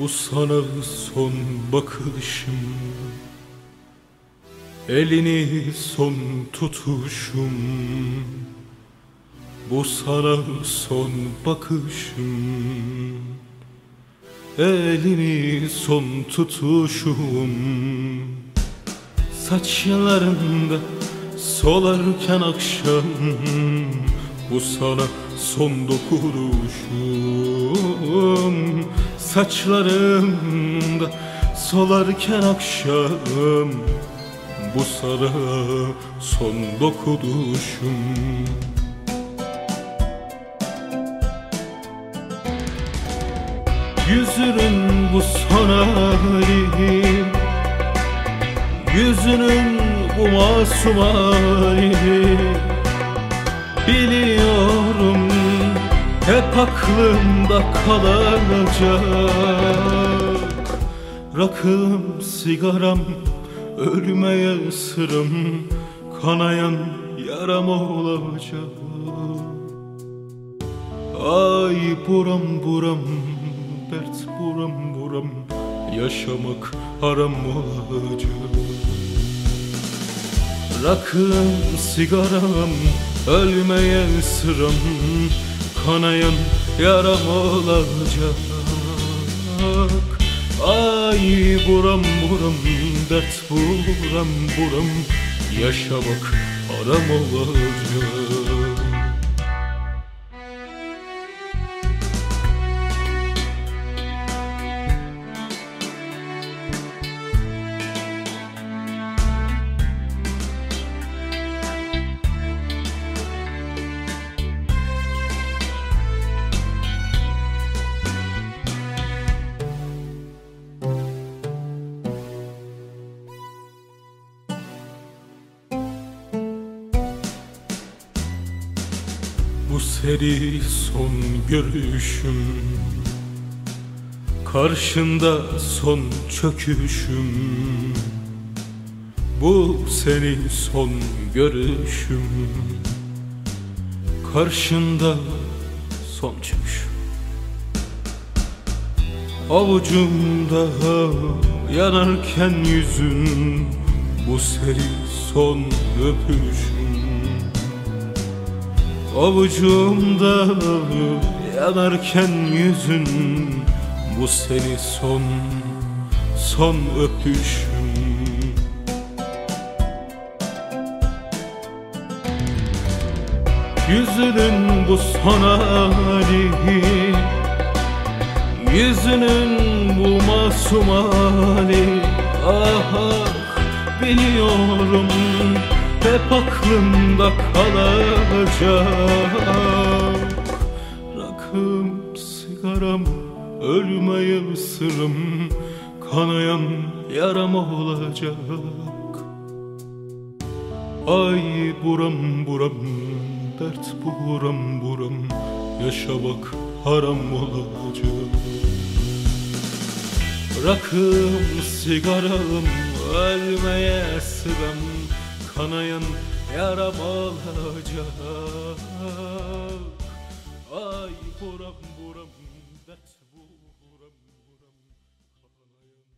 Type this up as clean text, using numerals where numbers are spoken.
Bu sana son bakışım, elini son tutuşum. Bu sana son bakışım, elini son tutuşum. Saçlarında solarken akşam, bu sana son dokunuşum. Saçlarımda solarken akşam, bu sana son dokunuşum. Yüzünün bu son hali, yüzünün bu masum hali, biliyorum hep aklımda kalacak. Rakım, sigaram, ölmeye sırım, kanayan yaram olacak. Ay buram buram, dert buram buram, yaşamak haram olacak. Rakım, sigaram, ölmeye sıram, kanayan yaram olacak. Ay buram buram, dert buram buram, yaşamak haram olacak. Bu seri son görüşüm, karşında son çöküşüm. Bu seni son görüşüm, karşında son çöküşüm. Avucumda yanarken yüzün, bu seri son öpüşüm. Avucumda yanarken yüzün, bu seni son öpüşüm. Yüzünün bu son hali, yüzünün bu masum hali, ah ah biliyorum hep aklımda kalacak. Rakım, sigaram, ölmeye ısırım, kanayan yaram olacak. Ay buram buram, dert buram buram, yaşamak haram olacak. Rakım, sigaram, ölmeye sıram, kanayan yaram olacak. Ay buram buram.